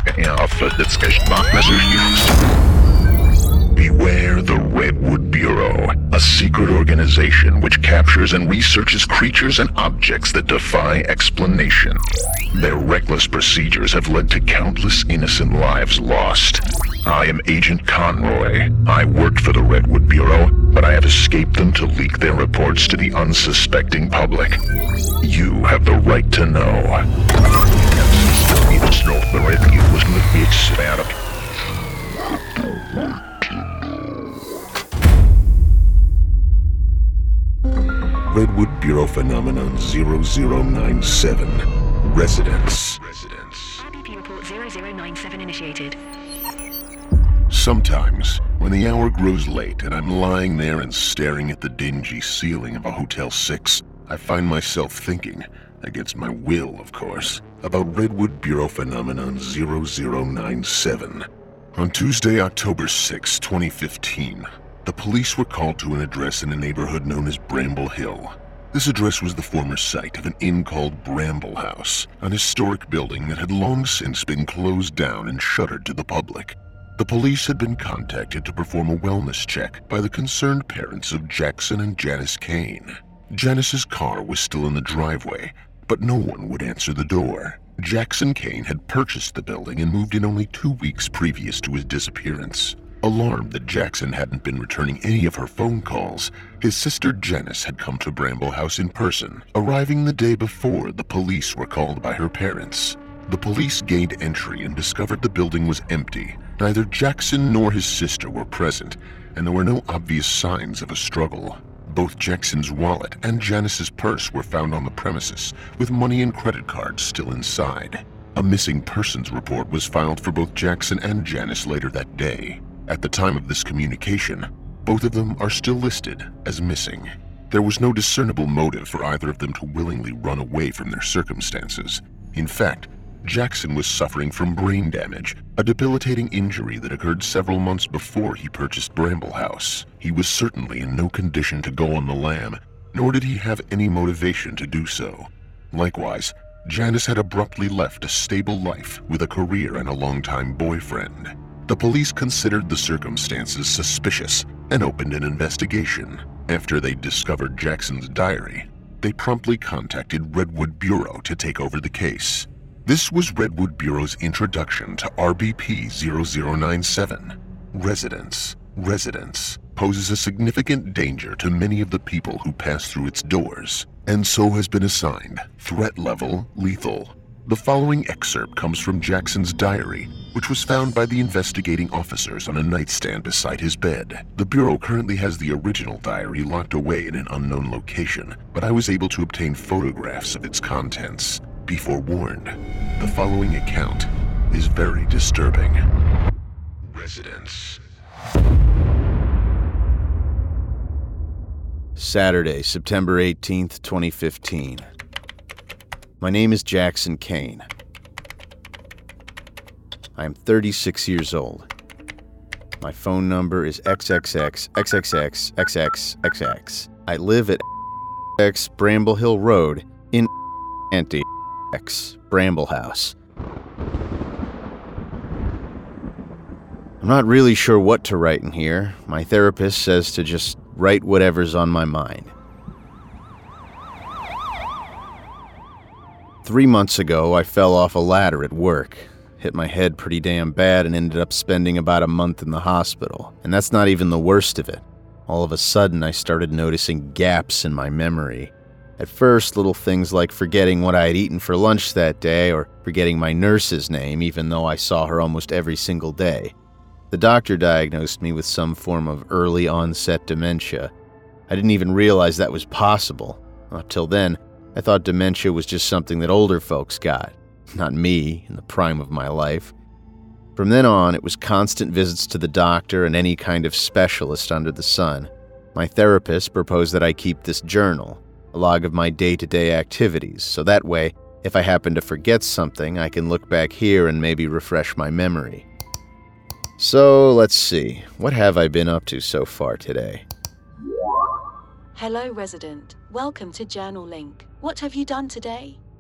Beware the Redwood Bureau, a secret organization which captures and researches creatures and objects that defy explanation. Their reckless procedures have led to countless innocent lives lost. I am Agent Conroy. I worked for the Redwood Bureau, but I have escaped them to leak their reports to the unsuspecting public. You have the right to know. Redwood Bureau Phenomenon 0097. Residence. RBP report 0097 initiated. Sometimes, when the hour grows late and I'm lying there and staring at the dingy ceiling of a Hotel 6, I find myself thinking, against my will of course, about Redwood Bureau Phenomenon 0097. On Tuesday, October 6, 2015, the police were called to an address in a neighborhood known as Bramble Hill. This address was the former site of an inn called Bramble House, an historic building that had long since been closed down and shuttered to the public. The police had been contacted to perform a wellness check by the concerned parents of Jackson and Janice Kane. Janice's car was still in the driveway, but no one would answer the door. Jackson Kane had purchased the building and moved in only 2 weeks previous to his disappearance. Alarmed that Jackson hadn't been returning any of her phone calls, his sister Janice had come to Bramble House in person, arriving the day before the police were called by her parents. The police gained entry and discovered the building was empty. Neither Jackson nor his sister were present, and there were no obvious signs of a struggle. Both Jackson's wallet and Janice's purse were found on the premises, with money and credit cards still inside. A missing persons report was filed for both Jackson and Janice later that day. At the time of this communication, both of them are still listed as missing. There was no discernible motive for either of them to willingly run away from their circumstances. In fact, Jackson was suffering from brain damage, a debilitating injury that occurred several months before he purchased Bramble House. He was certainly in no condition to go on the lam, nor did he have any motivation to do so. Likewise, Janice had abruptly left a stable life with a career and a longtime boyfriend. The police considered the circumstances suspicious and opened an investigation. After they discovered Jackson's diary, they promptly contacted Redwood Bureau to take over the case. This was Redwood Bureau's introduction to RBP 0097. Residence poses a significant danger to many of the people who pass through its doors, and so has been assigned threat level lethal. The following excerpt comes from Jackson's diary, which was found by the investigating officers on a nightstand beside his bed. The Bureau currently has the original diary locked away in an unknown location, but I was able to obtain photographs of its contents. Be forewarned, the following account is very disturbing. Residence. Saturday, September 18th, 2015. My name is Jackson Kane. I am 36 years old. My phone number is XXX. I live at X Bramble Hill Road in Anti-X Bramble House. I'm not really sure what to write in here. My therapist says to just write whatever's on my mind. 3 months ago, I fell off a ladder at work, hit my head pretty damn bad, and ended up spending about a month in the hospital. And that's not even the worst of it. All of a sudden, I started noticing gaps in my memory. At first, little things like forgetting what I had eaten for lunch that day, or forgetting my nurse's name, even though I saw her almost every single day. The doctor diagnosed me with some form of early-onset dementia. I didn't even realize that was possible. Up till then, I thought dementia was just something that older folks got, not me in the prime of my life. From then on, it was constant visits to the doctor and any kind of specialist under the sun. My therapist proposed that I keep this journal, a log of my day-to-day activities, so that way, if I happen to forget something, I can look back here and maybe refresh my memory. So, let's see, what have I been up to so far today? Hello, resident. Welcome to Journal Link. What have you done today?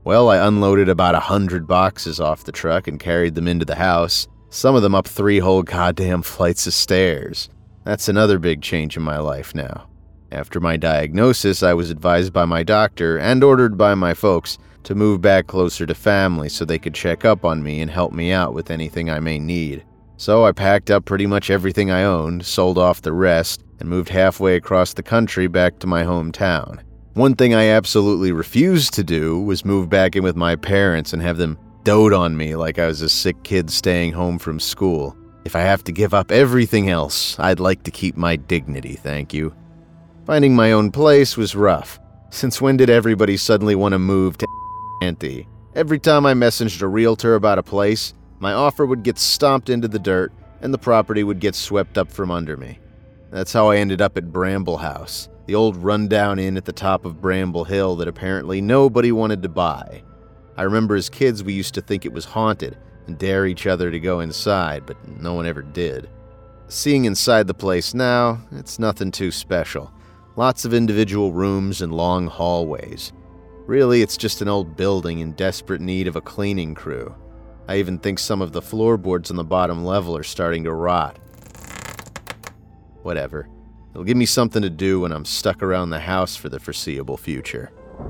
Well, I unloaded about 100 boxes off the truck and carried them into the house, some of them up 3 whole goddamn flights of stairs. That's another big change in my life now. After my diagnosis, I was advised by my doctor and ordered by my folks to move back closer to family so they could check up on me and help me out with anything I may need. So I packed up pretty much everything I owned, sold off the rest, and moved halfway across the country back to my hometown. One thing I absolutely refused to do was move back in with my parents and have them dote on me like I was a sick kid staying home from school. If I have to give up everything else, I'd like to keep my dignity, thank you. Finding my own place was rough. Since when did everybody suddenly want to move to Auntie? Every time I messaged a realtor about a place, my offer would get stomped into the dirt and the property would get swept up from under me. That's how I ended up at Bramble House, the old rundown inn at the top of Bramble Hill that apparently nobody wanted to buy. I remember as kids we used to think it was haunted and dare each other to go inside, but no one ever did. Seeing inside the place now, it's nothing too special. Lots of individual rooms and long hallways. Really, it's just an old building in desperate need of a cleaning crew. I even think some of the floorboards on the bottom level are starting to rot. Whatever. It'll give me something to do when I'm stuck around the house for the foreseeable future.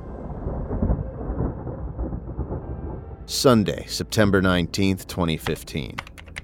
Sunday, September 19th, 2015.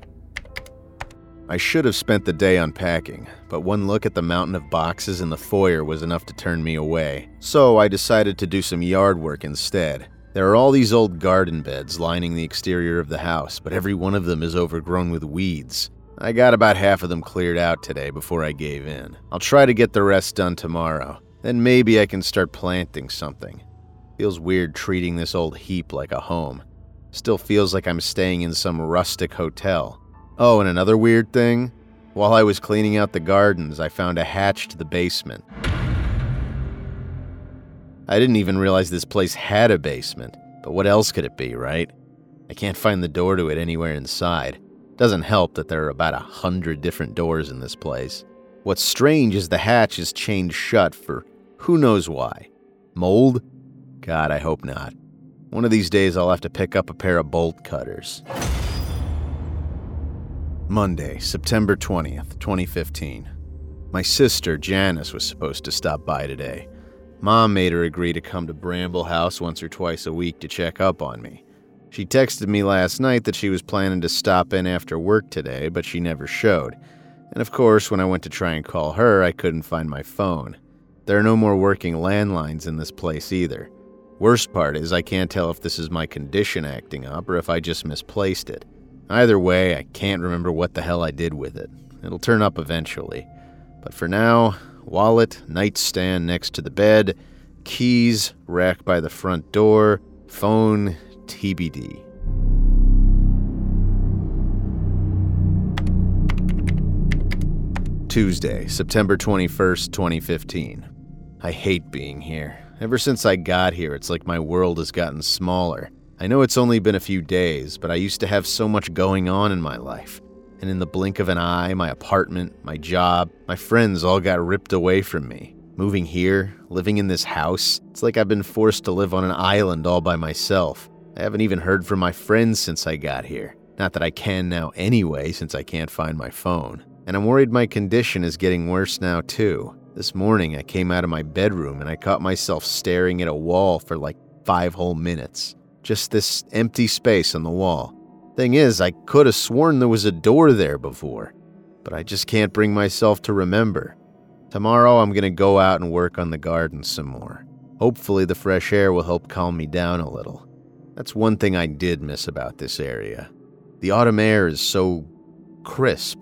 I should have spent the day unpacking, but one look at the mountain of boxes in the foyer was enough to turn me away. So I decided to do some yard work instead. There are all these old garden beds lining the exterior of the house, but every one of them is overgrown with weeds. I got about half of them cleared out today before I gave in. I'll try to get the rest done tomorrow. Then maybe I can start planting something. Feels weird treating this old heap like a home. Still feels like I'm staying in some rustic hotel. Oh, and another weird thing? While I was cleaning out the gardens, I found a hatch to the basement. I didn't even realize this place had a basement, but what else could it be, right? I can't find the door to it anywhere inside. Doesn't help that there are about 100 different doors in this place. What's strange is the hatch is chained shut for who knows why. Mold? God, I hope not. One of these days I'll have to pick up a pair of bolt cutters. Monday, September 20th, 2015. My sister, Janice, was supposed to stop by today. Mom made her agree to come to Bramble House once or twice a week to check up on me. She texted me last night that she was planning to stop in after work today, but she never showed. And of course, when I went to try and call her, I couldn't find my phone. There are no more working landlines in this place either. Worst part is I can't tell if this is my condition acting up or if I just misplaced it. Either way, I can't remember what the hell I did with it. It'll turn up eventually. But for now, wallet, nightstand next to the bed, keys, rack by the front door, phone, TBD. Tuesday, September 21st, 2015. I hate being here. Ever since I got here, it's like my world has gotten smaller. I know it's only been a few days, but I used to have so much going on in my life. And in the blink of an eye, my apartment, my job, my friends all got ripped away from me. Moving here, living in this house, it's like I've been forced to live on an island all by myself. I haven't even heard from my friends since I got here. Not that I can now anyway, since I can't find my phone. And I'm worried my condition is getting worse now too. This morning I came out of my bedroom and I caught myself staring at a wall for like 5 whole minutes. Just this empty space on the wall. Thing is, I could have sworn there was a door there before, but I just can't bring myself to remember. Tomorrow I'm gonna go out and work on the garden some more. Hopefully the fresh air will help calm me down a little. That's one thing I did miss about this area. The autumn air is so crisp.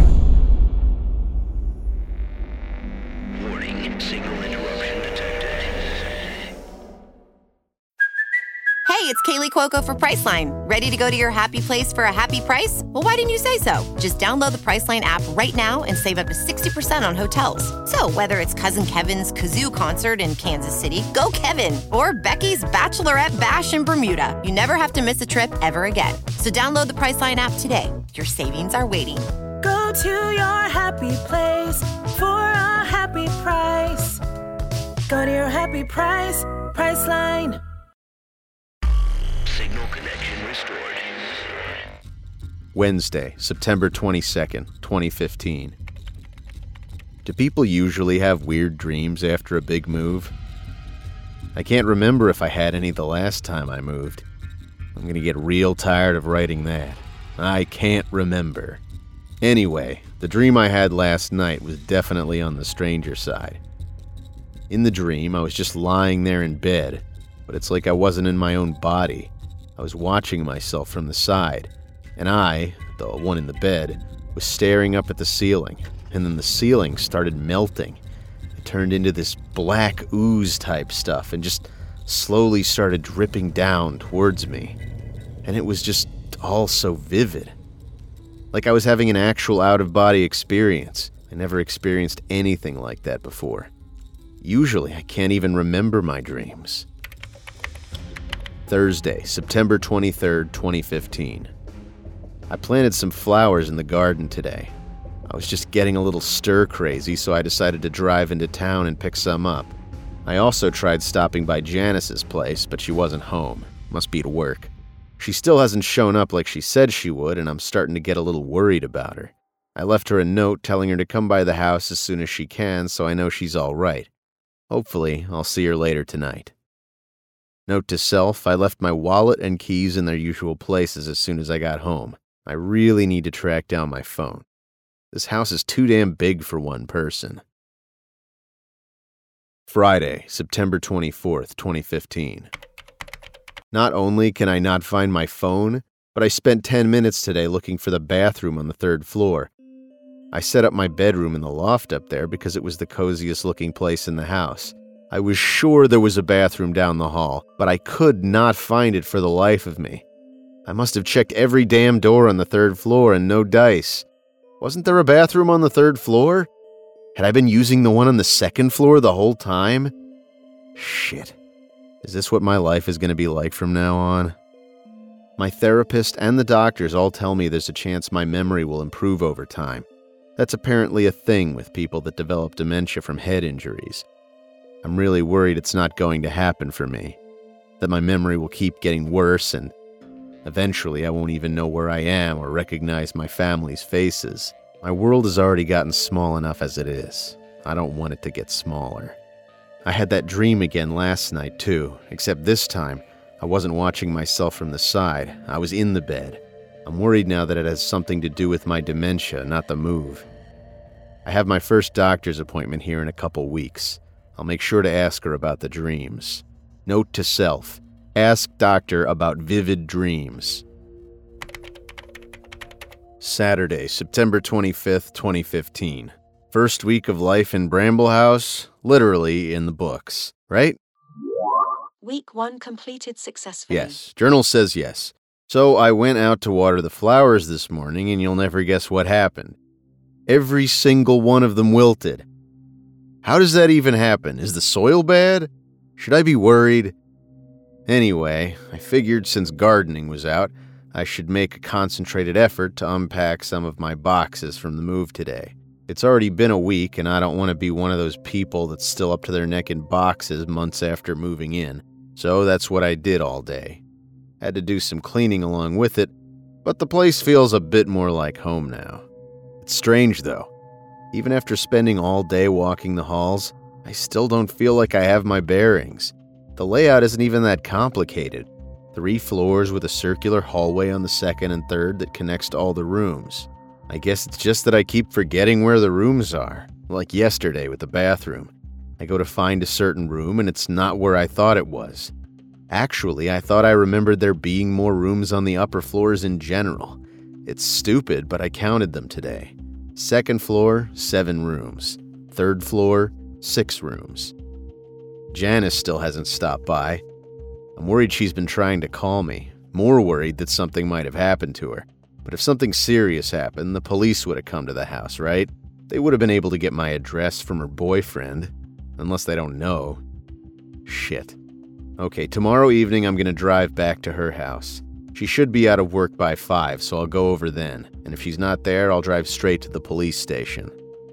Warning, signal interruption detected. Hey, it's Kaylee Cuoco for Priceline. Ready to go to your happy place for a happy price? Well, why didn't you say so? Just download the Priceline app right now and save up to 60% on hotels. So whether it's Cousin Kevin's Kazoo Concert in Kansas City, go Kevin, or Becky's Bachelorette Bash in Bermuda, you never have to miss a trip ever again. So download the Priceline app today. Your savings are waiting. Go to your happy place for a happy price. Go to your happy price, Priceline. Wednesday, September 22nd, 2015. Do people usually have weird dreams after a big move? I can't remember if I had any the last time I moved. I'm gonna get real tired of writing that. I can't remember. Anyway, the dream I had last night was definitely on the stranger side. In the dream, I was just lying there in bed, but it's like I wasn't in my own body. I was watching myself from the side, and I, the one in the bed, was staring up at the ceiling, and then the ceiling started melting. It turned into this black ooze type stuff and just slowly started dripping down towards me. And it was just all so vivid. Like I was having an actual out-of-body experience. I never experienced anything like that before. Usually, I can't even remember my dreams. Thursday, September 23rd, 2015. I planted some flowers in the garden today. I was just getting a little stir-crazy, so I decided to drive into town and pick some up. I also tried stopping by Janice's place, but she wasn't home. Must be at work. She still hasn't shown up like she said she would, and I'm starting to get a little worried about her. I left her a note telling her to come by the house as soon as she can, so I know she's all right. Hopefully, I'll see her later tonight. Note to self, I left my wallet and keys in their usual places as soon as I got home. I really need to track down my phone. This house is too damn big for one person. Friday, September 24th, 2015. Not only can I not find my phone, but I spent 10 minutes today looking for the bathroom on the 3rd floor. I set up my bedroom in the loft up there because it was the coziest looking place in the house. I was sure there was a bathroom down the hall, but I could not find it for the life of me. I must have checked every damn door on the 3rd floor and no dice. Wasn't there a bathroom on the 3rd floor? Had I been using the one on the 2nd floor the whole time? Shit. Is this what my life is going to be like from now on? My therapist and the doctors all tell me there's a chance my memory will improve over time. That's apparently a thing with people that develop dementia from head injuries. I'm really worried it's not going to happen for me, that my memory will keep getting worse and eventually I won't even know where I am or recognize my family's faces. My world has already gotten small enough as it is. I don't want it to get smaller. I had that dream again last night, too, except this time, I wasn't watching myself from the side. I was in the bed. I'm worried now that it has something to do with my dementia, not the move. I have my first doctor's appointment here in a couple weeks. I'll make sure to ask her about the dreams. Note to self, ask doctor about vivid dreams. Saturday, September 25th, 2015. First week of life in Bramble House, literally in the books, right? Week 1 completed successfully. Yes, journal says yes. So I went out to water the flowers this morning and you'll never guess what happened. Every single one of them wilted. How does that even happen? Is the soil bad? Should I be worried? Anyway, I figured since gardening was out, I should make a concentrated effort to unpack some of my boxes from the move today. It's already been a week, and I don't want to be one of those people that's still up to their neck in boxes months after moving in. So that's what I did all day. Had to do some cleaning along with it, but the place feels a bit more like home now. It's strange, though. Even after spending all day walking the halls, I still don't feel like I have my bearings. The layout isn't even that complicated. 3 floors with a circular hallway on the 2nd and 3rd that connects to all the rooms. I guess it's just that I keep forgetting where the rooms are, like yesterday with the bathroom. I go to find a certain room and it's not where I thought it was. Actually, I thought I remembered there being more rooms on the upper floors in general. It's stupid, but I counted them today. 2nd floor, 7 rooms. 3rd floor, 6 rooms. Janice still hasn't stopped by. I'm worried she's been trying to call me, more worried that something might have happened to her. But if something serious happened, the police would have come to the house, right? They would have been able to get my address from her boyfriend, unless they don't know. Shit. Okay, tomorrow evening I'm gonna drive back to her house. She should be out of work by 5, so I'll go over then. And if she's not there, I'll drive straight to the police station.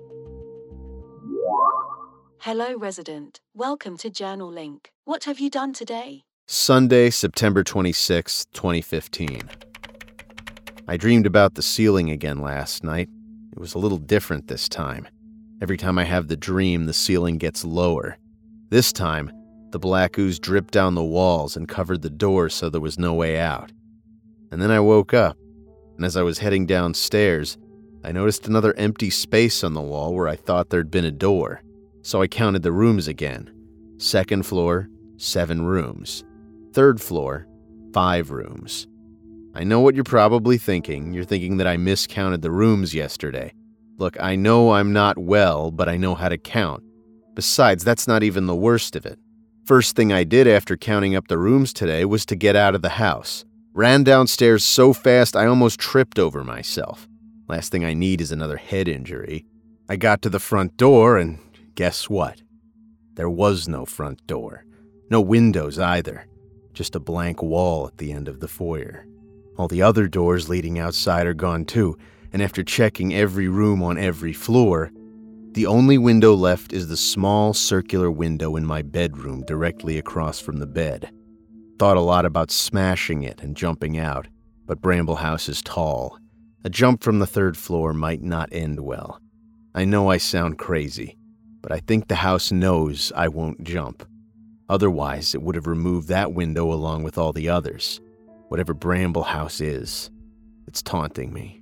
Hello, resident. Welcome to Journal Link. What have you done today? Sunday, September 26, 2015. I dreamed about the ceiling again last night. It was a little different this time. Every time I have the dream, the ceiling gets lower. This time, the black ooze dripped down the walls and covered the door so there was no way out. And then I woke up, and as I was heading downstairs, I noticed another empty space on the wall where I thought there'd been a door. So I counted the rooms again. 2nd floor, 7 rooms. 3rd floor, 5 rooms. I know what you're probably thinking. You're thinking that I miscounted the rooms yesterday. Look, I know I'm not well, but I know how to count. Besides, that's not even the worst of it. First thing I did after counting up the rooms today was to get out of the house. Ran downstairs so fast I almost tripped over myself. Last thing I need is another head injury. I got to the front door and guess what? There was no front door. No windows either. Just a blank wall at the end of the foyer. All the other doors leading outside are gone too, and after checking every room on every floor, the only window left is the small circular window in my bedroom directly across from the bed. Thought a lot about smashing it and jumping out, but Bramble House is tall. A jump from the 3rd floor might not end well. I know I sound crazy, but I think the house knows I won't jump. Otherwise, it would have removed that window along with all the others. Whatever Bramble House is, it's taunting me.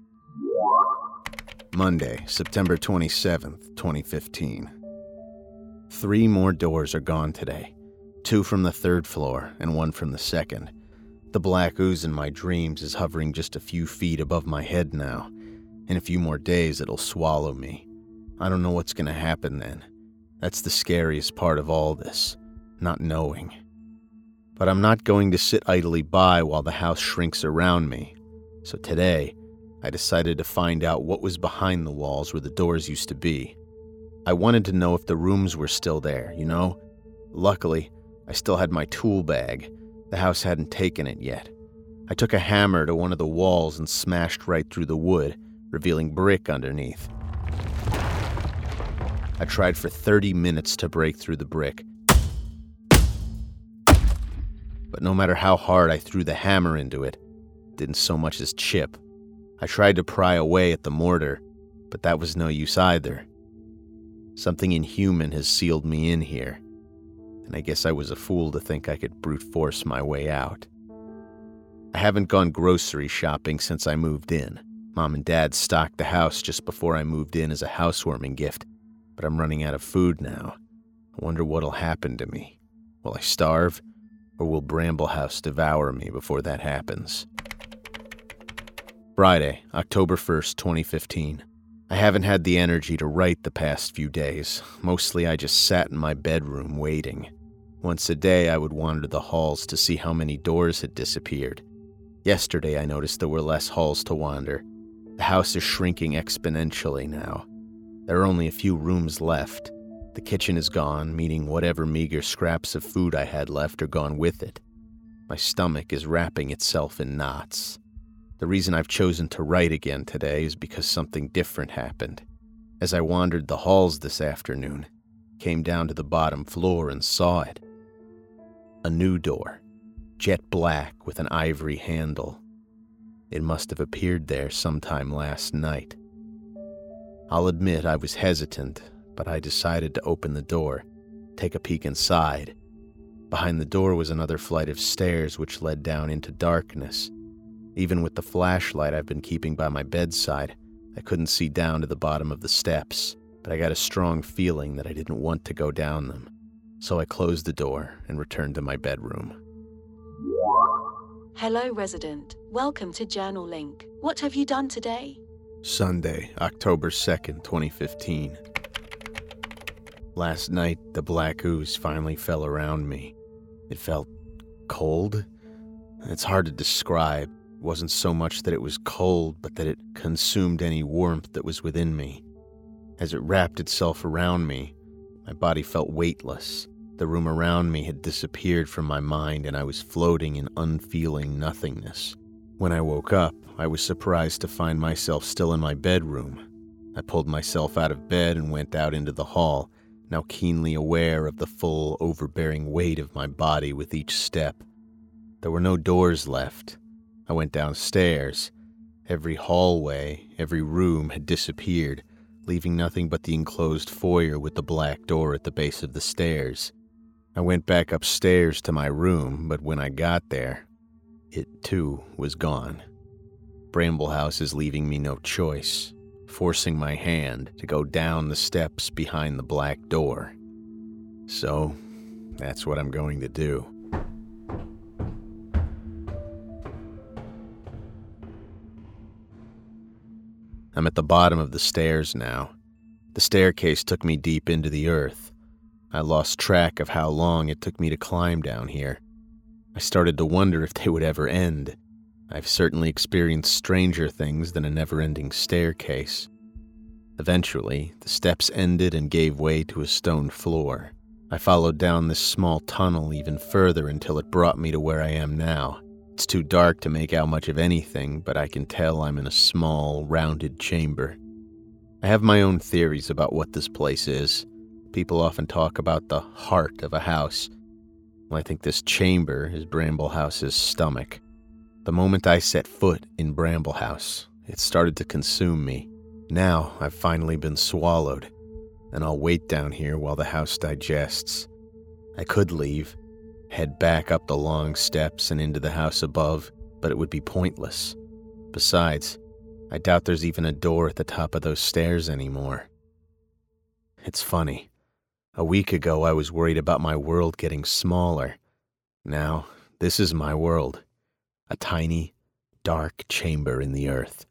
Monday, September 27th, 2015. 3 more doors are gone today. 2 from the 3rd floor and 1 from the 2nd. The black ooze in my dreams is hovering just a few feet above my head now. In a few more days, it'll swallow me. I don't know what's going to happen then. That's the scariest part of all this, not knowing. But I'm not going to sit idly by while the house shrinks around me. So today, I decided to find out what was behind the walls where the doors used to be. I wanted to know if the rooms were still there, you know? Luckily, I still had my tool bag. The house hadn't taken it yet. I took a hammer to one of the walls and smashed right through the wood, revealing brick underneath. I tried for 30 minutes to break through the brick. But no matter how hard I threw the hammer into it, it didn't so much as chip. I tried to pry away at the mortar, but that was no use either. Something inhuman has sealed me in here, and I guess I was a fool to think I could brute force my way out. I haven't gone grocery shopping since I moved in. Mom and Dad stocked the house just before I moved in as a housewarming gift, but I'm running out of food now. I wonder what'll happen to me. Will I starve? Or will Bramble House devour me before that happens? Friday, October 1st, 2015. I haven't had the energy to write the past few days. Mostly I just sat in my bedroom waiting. Once a day I would wander the halls to see how many doors had disappeared. Yesterday I noticed there were less halls to wander. The house is shrinking exponentially now. There are only a few rooms left. The kitchen is gone, meaning whatever meager scraps of food I had left are gone with it. My stomach is wrapping itself in knots. The reason I've chosen to write again today is because something different happened. As I wandered the halls this afternoon, came down to the bottom floor and saw it. A new door, jet black with an ivory handle. It must have appeared there sometime last night. I'll admit I was hesitant, but I decided to open the door, take a peek inside. Behind the door was another flight of stairs which led down into darkness. Even with the flashlight I've been keeping by my bedside, I couldn't see down to the bottom of the steps, but I got a strong feeling that I didn't want to go down them. So I closed the door and returned to my bedroom. Hello, resident. Welcome to Journal Link. What have you done today? Sunday, October 2nd, 2015. Last night, the black ooze finally fell around me. It felt cold. It's hard to describe. It wasn't so much that it was cold, but that it consumed any warmth that was within me. As it wrapped itself around me, my body felt weightless. The room around me had disappeared from my mind, and I was floating in unfeeling nothingness. When I woke up, I was surprised to find myself still in my bedroom. I pulled myself out of bed and went out into the hall, now keenly aware of the full, overbearing weight of my body with each step. There were no doors left. I went downstairs. Every hallway, every room had disappeared, leaving nothing but the enclosed foyer with the black door at the base of the stairs. I went back upstairs to my room, but when I got there, it too was gone. Bramble House is leaving me no choice, forcing my hand to go down the steps behind the black door. So, that's what I'm going to do. I'm at the bottom of the stairs now. The staircase took me deep into the earth. I lost track of how long it took me to climb down here. I started to wonder if they would ever end. I've certainly experienced stranger things than a never-ending staircase. Eventually, the steps ended and gave way to a stone floor. I followed down this small tunnel even further until it brought me to where I am now. It's too dark to make out much of anything, but I can tell I'm in a small, rounded chamber. I have my own theories about what this place is. People often talk about the heart of a house. Well, I think this chamber is Bramble House's stomach. The moment I set foot in Bramble House, it started to consume me. Now I've finally been swallowed, and I'll wait down here while the house digests. I could leave, head back up the long steps and into the house above, but it would be pointless. Besides, I doubt there's even a door at the top of those stairs anymore. It's funny. A week ago, I was worried about my world getting smaller. Now, this is my world. A tiny, dark chamber in the earth.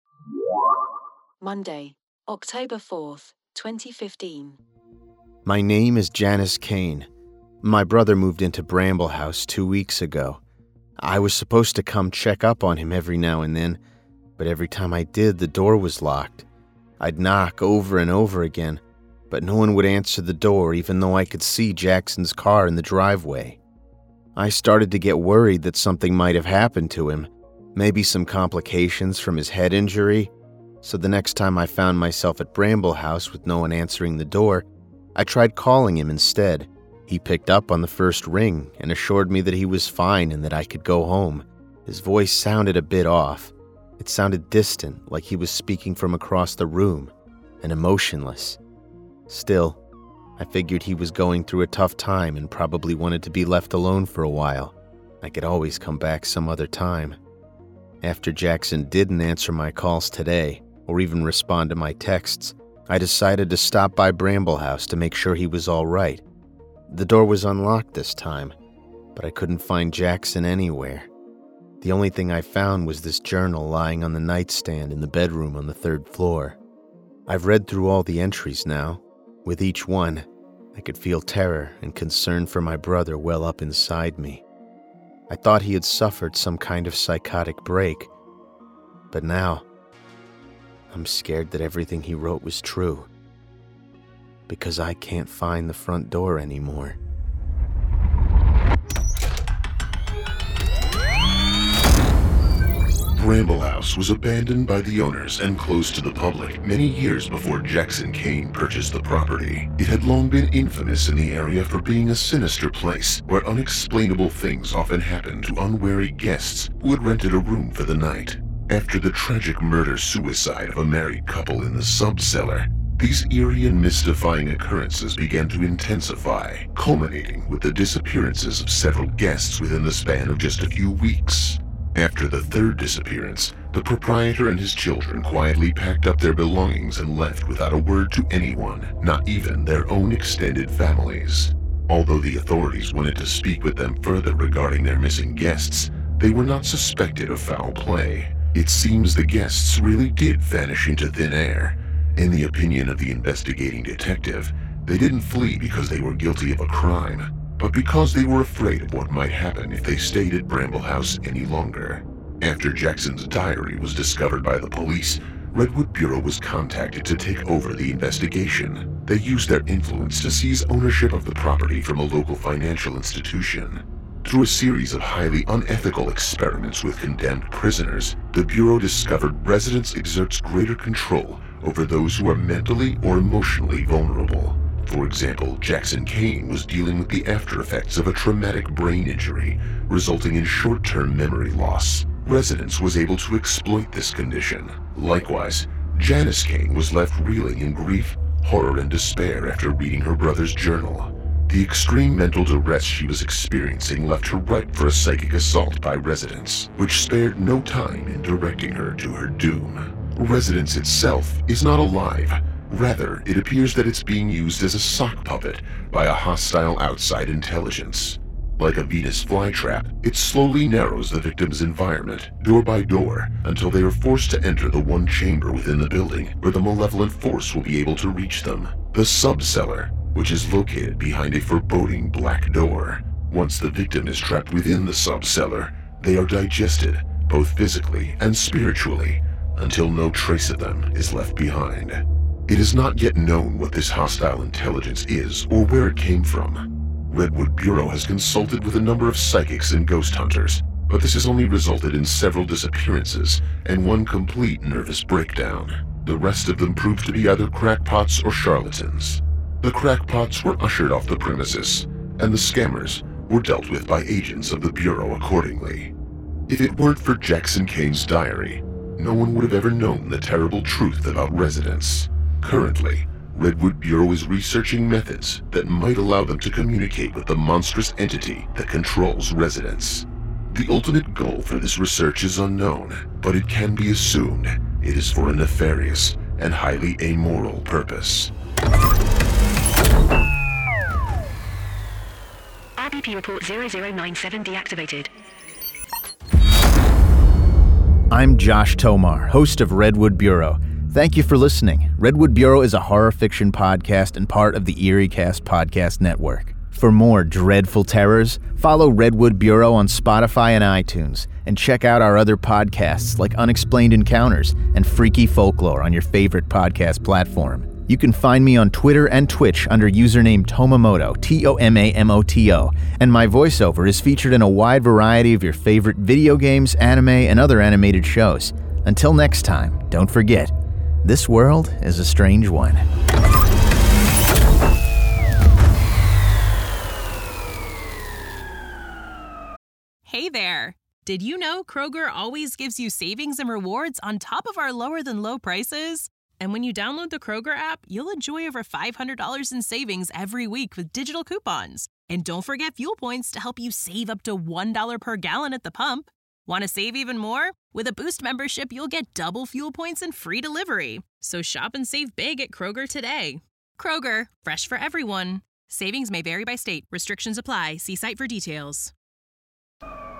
Monday, October 4th, 2015. My name is Janice Kane. My brother moved into Bramble House 2 weeks ago. I was supposed to come check up on him every now and then, but every time I did, the door was locked. I'd knock over and over again, but no one would answer the door even though I could see Jackson's car in the driveway. I started to get worried that something might have happened to him, maybe some complications from his head injury. So the next time I found myself at Bramble House with no one answering the door, I tried calling him instead. He picked up on the first ring and assured me that he was fine and that I could go home. His voice sounded a bit off. It sounded distant, like he was speaking from across the room, and emotionless. Still, I figured he was going through a tough time and probably wanted to be left alone for a while. I could always come back some other time. After Jackson didn't answer my calls today, or even respond to my texts, I decided to stop by Bramble House to make sure he was all right. The door was unlocked this time, but I couldn't find Jackson anywhere. The only thing I found was this journal lying on the nightstand in the bedroom on the 3rd floor. I've read through all the entries now. With each one, I could feel terror and concern for my brother well up inside me. I thought he had suffered some kind of psychotic break, but now, I'm scared that everything he wrote was true, because I can't find the front door anymore. Bramble House was abandoned by the owners and closed to the public many years before Jackson Kane purchased the property. It had long been infamous in the area for being a sinister place where unexplainable things often happened to unwary guests who had rented a room for the night. After the tragic murder-suicide of a married couple in the subcellar, these eerie and mystifying occurrences began to intensify, culminating with the disappearances of several guests within the span of just a few weeks. After the 3rd disappearance, the proprietor and his children quietly packed up their belongings and left without a word to anyone, not even their own extended families. Although the authorities wanted to speak with them further regarding their missing guests, they were not suspected of foul play. It seems the guests really did vanish into thin air. In the opinion of the investigating detective, they didn't flee because they were guilty of a crime, but because they were afraid of what might happen if they stayed at Bramble House any longer. After Jackson's diary was discovered by the police, Redwood Bureau was contacted to take over the investigation. They used their influence to seize ownership of the property from a local financial institution. Through a series of highly unethical experiments with condemned prisoners, the Bureau discovered residents exerts greater control over those who are mentally or emotionally vulnerable. For example, Jackson Kane was dealing with the after effects of a traumatic brain injury, resulting in short-term memory loss. Residence was able to exploit this condition. Likewise, Janice Kane was left reeling in grief, horror, and despair after reading her brother's journal. The extreme mental duress she was experiencing left her ripe for a psychic assault by Residence, which spared no time in directing her to her doom. Residence itself is not alive. Rather, it appears that it's being used as a sock puppet by a hostile outside intelligence. Like a Venus flytrap, it slowly narrows the victim's environment, door by door, until they are forced to enter the one chamber within the building where the malevolent force will be able to reach them. The subcellar, which is located behind a foreboding black door. Once the victim is trapped within the subcellar, they are digested, both physically and spiritually, until no trace of them is left behind. It is not yet known what this hostile intelligence is or where it came from. Redwood Bureau has consulted with a number of psychics and ghost hunters, but this has only resulted in several disappearances and one complete nervous breakdown. The rest of them proved to be either crackpots or charlatans. The crackpots were ushered off the premises, and the scammers were dealt with by agents of the Bureau accordingly. If it weren't for Jackson Kane's diary, no one would have ever known the terrible truth about Residence. Currently, Redwood Bureau is researching methods that might allow them to communicate with the monstrous entity that controls Residence. The ultimate goal for this research is unknown, but it can be assumed it is for a nefarious and highly amoral purpose. RBP report 0097 deactivated. I'm Josh Tomar, host of Redwood Bureau. Thank you for listening. Redwood Bureau is a horror fiction podcast and part of the EerieCast podcast network. For more dreadful terrors, follow Redwood Bureau on Spotify and iTunes, and check out our other podcasts like Unexplained Encounters and Freaky Folklore on your favorite podcast platform. You can find me on Twitter and Twitch under username Tomamoto, Tomamoto, and my voiceover is featured in a wide variety of your favorite video games, anime, and other animated shows. Until next time, don't forget, this world is a strange one. Hey there! Did you know Kroger always gives you savings and rewards on top of our lower-than-low prices? And when you download the Kroger app, you'll enjoy over $500 in savings every week with digital coupons. And don't forget fuel points to help you save up to $1 per gallon at the pump. Want to save even more? With a Boost membership, you'll get double fuel points and free delivery. So shop and save big at Kroger today. Kroger, fresh for everyone. Savings may vary by state. Restrictions apply. See site for details.